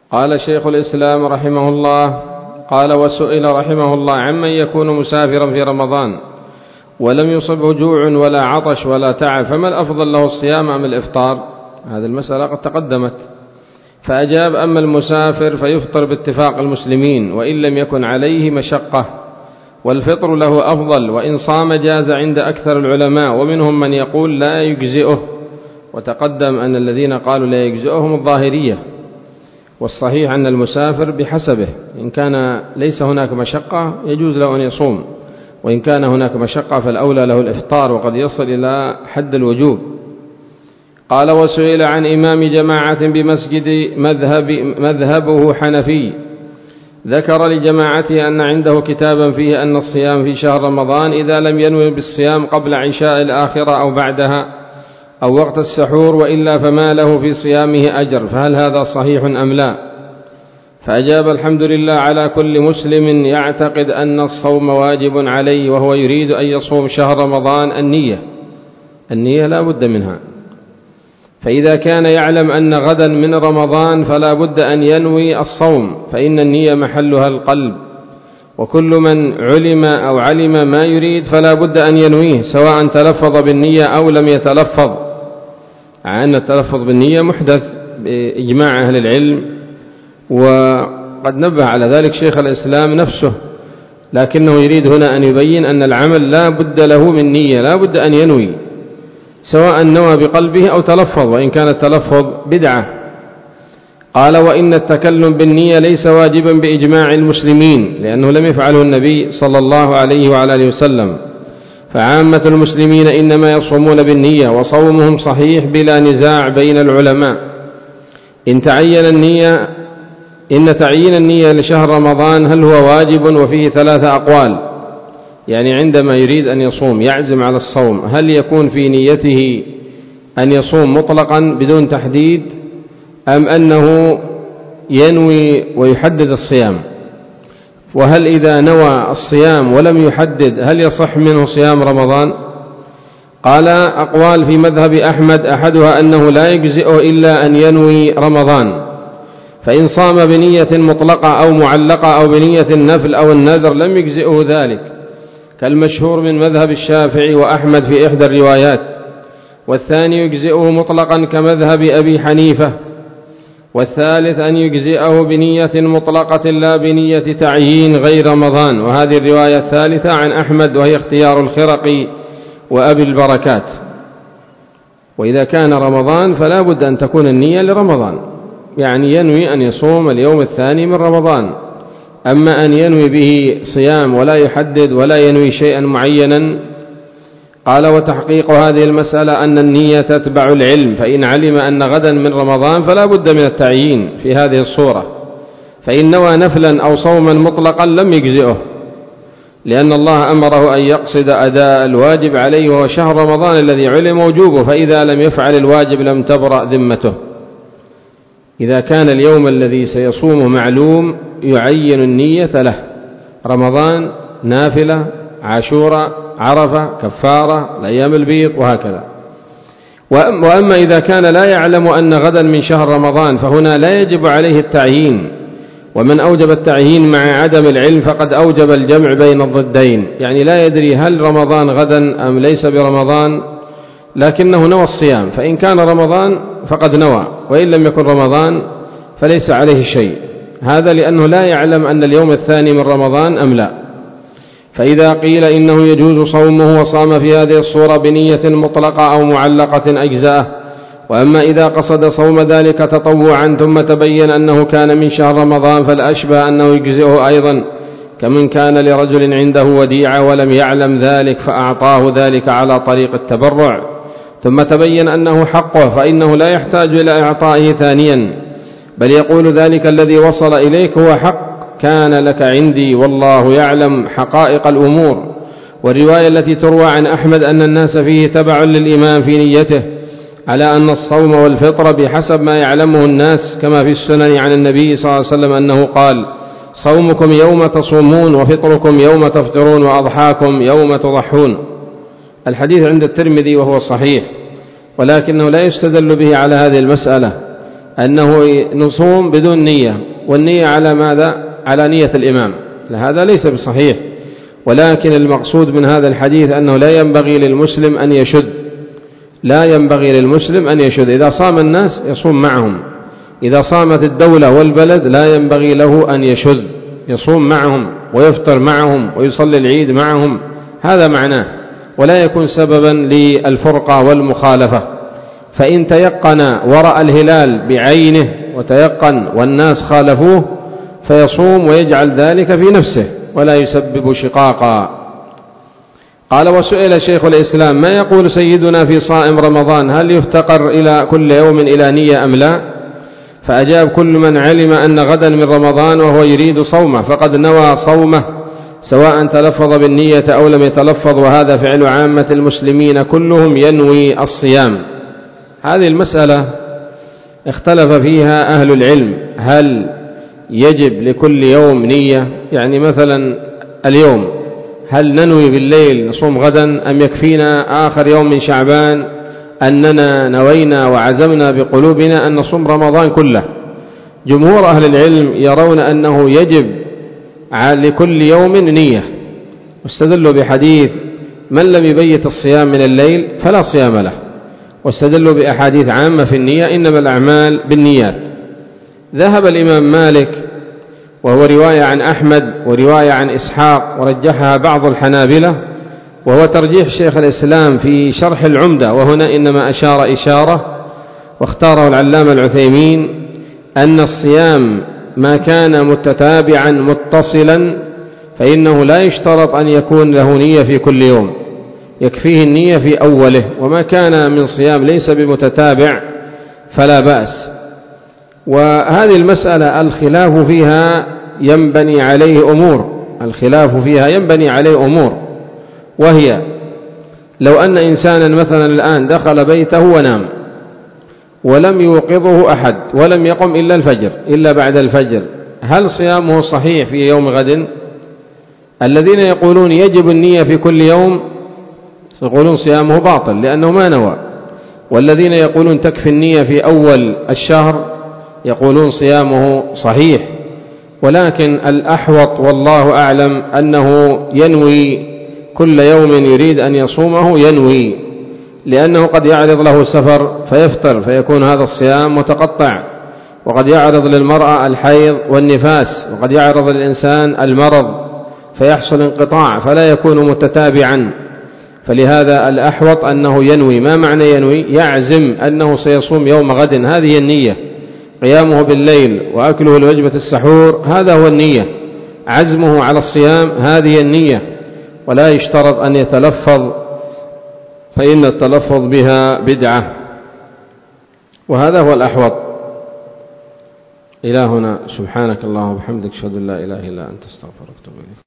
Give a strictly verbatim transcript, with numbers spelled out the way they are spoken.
قال شيخ الإسلام رحمه الله: قال: وسئل رحمه الله عمن يكون مسافرا في رمضان ولم يصبه جوع ولا عطش ولا تعب، فما الأفضل له، الصيام أم الإفطار؟ هذه المسألة قد تقدمت، فأجاب: أما المسافر فيفطر باتفاق المسلمين وإن لم يكن عليه مشقة، والفطر له أفضل، وإن صام جاز عند أكثر العلماء، ومنهم من يقول لا يجزئه، وتقدم أن الذين قالوا لا يجزئه هم الظاهرية، والصحيح أن المسافر بحسبه، إن كان ليس هناك مشقة يجوز له أن يصوم، وإن كان هناك مشقة فالأولى له الإفطار، وقد يصل إلى حد الوجوب. قال: وسئل عن إمام جماعة بمسجد مذهب مذهبه حنفي، ذكر لجماعته أن عنده كتابا فيه أن الصيام في شهر رمضان إذا لم ينوي بالصيام قبل عشاء الآخرة أو بعدها أو وقت السحور، وإلا فما له في صيامه أجر، فهل هذا صحيح أم لا؟ فأجاب: الحمد لله على كل مسلم يعتقد أن الصوم واجب عليه وهو يريد أن يصوم شهر رمضان النية النية لا بد منها، فإذا كان يعلم أن غدا من رمضان فلا بد أن ينوي الصوم، فإن النية محلها القلب، وكل من علم أو علم ما يريد فلا بد أن ينويه، سواء تلفظ بالنية أو لم يتلفظ، مع أن التلفظ بالنية محدث بإجماع أهل العلم، وقد نبه على ذلك شيخ الإسلام نفسه، لكنه يريد هنا أن يبين أن العمل لا بد له من نية، لا بد أن ينوي، سواء نوى بقلبه أو تلفظ، وإن كان التلفظ بدعة. قال: وإن التكلم بالنية ليس واجبا بإجماع المسلمين، لأنه لم يفعله النبي صلى الله عليه وعلى آله وسلم، فعامة المسلمين إنما يصومون بالنية، وصومهم صحيح بلا نزاع بين العلماء. إن تعين النية إن تعيين النية لشهر رمضان هل هو واجب؟ وفيه ثلاثة أقوال، يعني عندما يريد أن يصوم يعزم على الصوم، هل يكون في نيته أن يصوم مطلقا بدون تحديد، أم أنه ينوي ويحدد الصيام؟ وهل إذا نوى الصيام ولم يحدد هل يصح منه صيام رمضان؟ قال: أقوال في مذهب أحمد، أحدها أنه لا يجزئه إلا أن ينوي رمضان، فإن صام بنية مطلقة أو معلقة أو بنية النفل أو النذر لم يجزئه ذلك، كالمشهور من مذهب الشافعي وأحمد في إحدى الروايات، والثاني يجزئه مطلقا كمذهب أبي حنيفة، والثالث أن يجزئه بنية مطلقة لا بنية تعيين غير رمضان، وهذه الرواية الثالثة عن أحمد وهي اختيار الخرقي وأبي البركات. وإذا كان رمضان فلا بد أن تكون النية لرمضان، يعني ينوي أن يصوم اليوم الثاني من رمضان، أما أن ينوي به صيام ولا يحدد ولا ينوي شيئا معينا. قال: وتحقيق هذه المسألة أن النية تتبع العلم، فإن علم أن غدا من رمضان فلا بد من التعيين في هذه الصورة، فإن نوى نفلا أو صوما مطلقا لم يجزئه، لأن الله أمره أن يقصد أداء الواجب عليه وهو شهر رمضان الذي علم وجوبه، فإذا لم يفعل الواجب لم تبرأ ذمته. إذا كان اليوم الذي سيصومه معلوم يعين النية له، رمضان، نافلة، عاشوراء، عرفة، كفارة، الأيام البيض، وهكذا. وأما إذا كان لا يعلم أن غدا من شهر رمضان فهنا لا يجب عليه التعيين، ومن أوجب التعيين مع عدم العلم فقد أوجب الجمع بين الضدين، يعني لا يدري هل رمضان غدا أم ليس برمضان، لكنه نوى الصيام، فإن كان رمضان فقد نوى، وإن لم يكن رمضان فليس عليه شيء، هذا لأنه لا يعلم أن اليوم الثاني من رمضان أم لا. فإذا قيل إنه يجوز صومه وصام في هذه الصورة بنية مطلقة أو معلقة أجزاءه، وأما إذا قصد صوم ذلك تطوعا ثم تبين أنه كان من شهر رمضان فالأشبه أنه يجزئه أيضا، كمن كان لرجل عنده وديعة ولم يعلم ذلك فأعطاه ذلك على طريق التبرع، ثم تبين أنه حقه، فإنه لا يحتاج إلى إعطائه ثانيا، بل يقول: ذلك الذي وصل إليك هو حق كان لك عندي، والله يعلم حقائق الأمور. والرواية التي تروى عن أحمد أن الناس فيه تبع للإمام في نيته، على أن الصوم والفطر بحسب ما يعلمه الناس، كما في السنن عن النبي صلى الله عليه وسلم أنه قال: صومكم يوم تصومون وفطركم يوم تفطرون وأضحاكم يوم تضحون. الحديث عند الترمذي وهو صحيح، ولكنه لا يستدل به على هذه المسألة، أنه نصوم بدون نية، والنية على ماذا؟ على نية الإمام، هذا ليس بصحيح. ولكن المقصود من هذا الحديث أنه لا ينبغي للمسلم أن يشد، لا ينبغي للمسلم أن يشد. إذا صام الناس يصوم معهم، إذا صامت الدولة والبلد لا ينبغي له أن يشد، يصوم معهم ويفطر معهم ويصلي العيد معهم، هذا معناه، ولا يكون سببا للفرقة والمخالفة. فإن تيقن ورأى الهلال بعينه وتيقن والناس خالفوه فيصوم ويجعل ذلك في نفسه ولا يسبب شقاقا. قال: وسئل شيخ الإسلام: ما يقول سيدنا في صائم رمضان، هل يفتقر إلى كل يوم إلى نية أم لا؟ فأجاب: كل من علم أن غدا من رمضان وهو يريد صومه فقد نوى صومه، سواء تلفظ بالنية أو لم يتلفظ، وهذا فعل عامة المسلمين كلهم ينوي الصيام. هذه المسألة اختلف فيها أهل العلم، هل يجب لكل يوم نية؟ يعني مثلا اليوم هل ننوي بالليل نصوم غدا، أم يكفينا آخر يوم من شعبان أننا نوينا وعزمنا بقلوبنا أن نصوم رمضان كله؟ جمهور أهل العلم يرون أنه يجب لكل يوم نية، واستدلوا بحديث: من لم يبيت الصيام من الليل فلا صيام له، واستدلوا بأحاديث عامة في النية: إنما الأعمال بالنيات. ذهب الإمام مالك، وهو رواية عن أحمد ورواية عن إسحاق، ورجحها بعض الحنابلة، وهو ترجيح شيخ الإسلام في شرح العمدة، وهنا إنما أشار إشارة، واختاره العلامة العثيمين، أن الصيام ما كان متتابعا متصلا فإنه لا يشترط أن يكون له نية في كل يوم، يكفيه النية في أوله، وما كان من صيام ليس بمتتابع فلا بأس. وهذه المسألة الخلاف فيها ينبني عليه أمور، الخلاف فيها ينبني عليه أمور، وهي: لو أن إنسانا مثلا الآن دخل بيته ونام ولم يوقظه أحد ولم يقم إلا الفجر إلا بعد الفجر، هل صيامه صحيح في يوم غد؟ الذين يقولون يجب النية في كل يوم يقولون صيامه باطل لأنه ما نوى، والذين يقولون تكفي النية في أول الشهر يقولون صيامه صحيح. ولكن الأحوط والله أعلم أنه ينوي كل يوم يريد أن يصومه، ينوي، لأنه قد يعرض له سفر فيفطر فيكون هذا الصيام متقطع، وقد يعرض للمرأة الحيض والنفاس، وقد يعرض للإنسان المرض فيحصل انقطاع فلا يكون متتابعا. فلهذا الأحوط أنه ينوي. ما معنى ينوي؟ يعزم أنه سيصوم يوم غد، هذه النية. قيامه بالليل وأكله لوجبة السحور هذا هو النية، عزمه على الصيام هذه النية، ولا يشترط أن يتلفظ، فإن التلفظ بها بدعة، وهذا هو الأحوط. إلى هنا، سبحانك اللهم وبحمدك، أشهد أن لا إله إلا أنت، استغفرك وأتوب إليك.